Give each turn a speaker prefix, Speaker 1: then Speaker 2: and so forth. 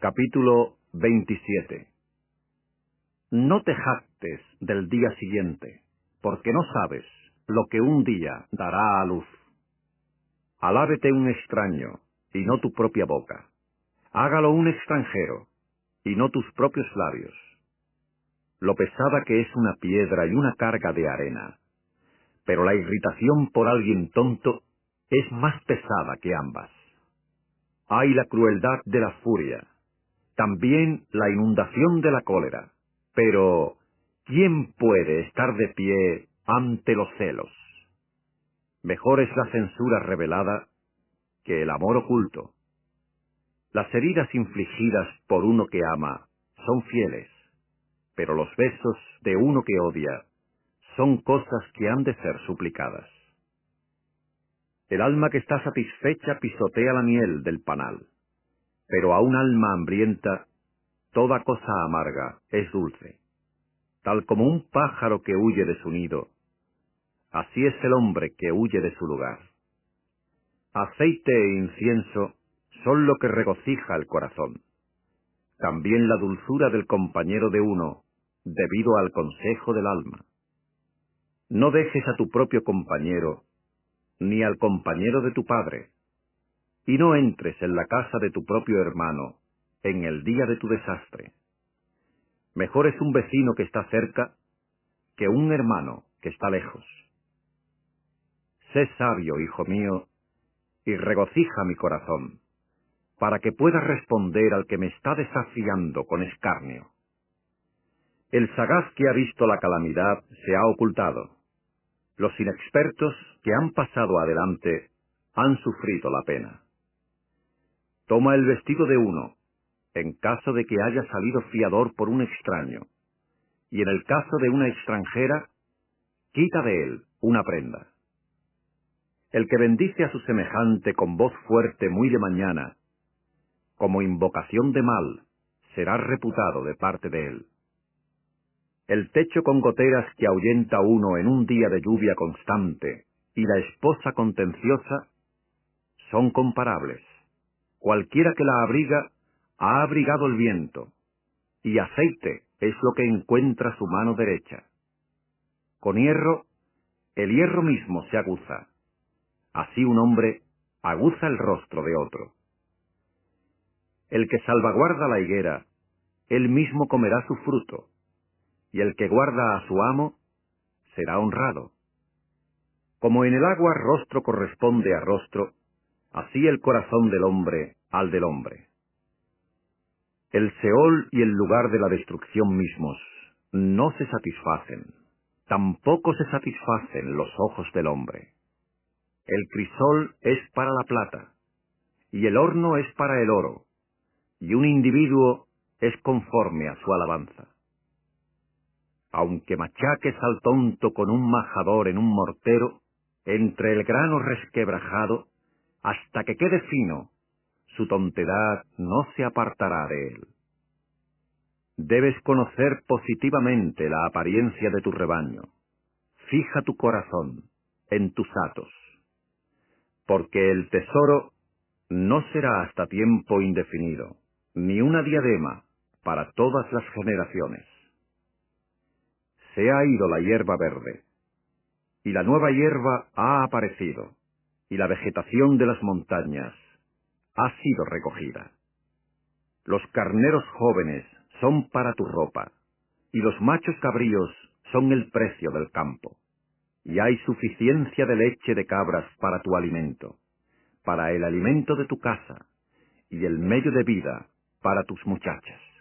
Speaker 1: Capítulo 27. No te jactes del día siguiente, porque no sabes lo que un día dará a luz. Alábete un extraño, y no tu propia boca. Hágalo un extranjero, y no tus propios labios. Lo pesada que es una piedra y una carga de arena. Pero la irritación por alguien tonto es más pesada que ambas. Hay la crueldad de la furia, también la inundación de la cólera. Pero, ¿quién puede estar de pie ante los celos? Mejor es la censura revelada que el amor oculto. Las heridas infligidas por uno que ama son fieles, pero los besos de uno que odia son cosas que han de ser suplicadas. El alma que está satisfecha pisotea la miel del panal, pero a un alma hambrienta toda cosa amarga es dulce. Tal como un pájaro que huye de su nido, así es el hombre que huye de su lugar. Aceite e incienso son lo que regocija el corazón. También la dulzura del compañero de uno, debido al consejo del alma. No dejes a tu propio compañero, ni al compañero de tu padre, y no entres en la casa de tu propio hermano, en el día de tu desastre. Mejor es un vecino que está cerca, que un hermano que está lejos. Sé sabio, hijo mío, y regocija mi corazón, para que pueda responder al que me está desafiando con escarnio. El sagaz que ha visto la calamidad se ha ocultado. Los inexpertos que han pasado adelante han sufrido la pena. Toma el vestido de uno, en caso de que haya salido fiador por un extraño, y en el caso de una extranjera, quita de él una prenda. El que bendice a su semejante con voz fuerte muy de mañana, como invocación de mal, será reputado de parte de él. El techo con goteras que ahuyenta uno en un día de lluvia constante y la esposa contenciosa son comparables. Cualquiera que la abriga ha abrigado el viento, y aceite es lo que encuentra su mano derecha. Con hierro, el hierro mismo se aguza. Así un hombre aguza el rostro de otro. El que salvaguarda la higuera, él mismo comerá su fruto, y el que guarda a su amo será honrado. Como en el agua rostro corresponde a rostro, así el corazón del hombre al del hombre. El Seol y el lugar de la destrucción mismos no se satisfacen, tampoco se satisfacen los ojos del hombre. El crisol es para la plata, y el horno es para el oro, y un individuo es conforme a su alabanza. Aunque machaques al tonto con un majador en un mortero, entre el grano resquebrajado, hasta que quede fino, su tontedad no se apartará de él. Debes conocer positivamente la apariencia de tu rebaño. Fija tu corazón en tus hatos, porque el tesoro no será hasta tiempo indefinido, ni una diadema para todas las generaciones. Se ha ido la hierba verde, y la nueva hierba ha aparecido, y la vegetación de las montañas ha sido recogida. Los carneros jóvenes son para tu ropa, y los machos cabríos son el precio del campo. Y hay suficiencia de leche de cabras para tu alimento, para el alimento de tu casa, y el medio de vida para tus muchachas.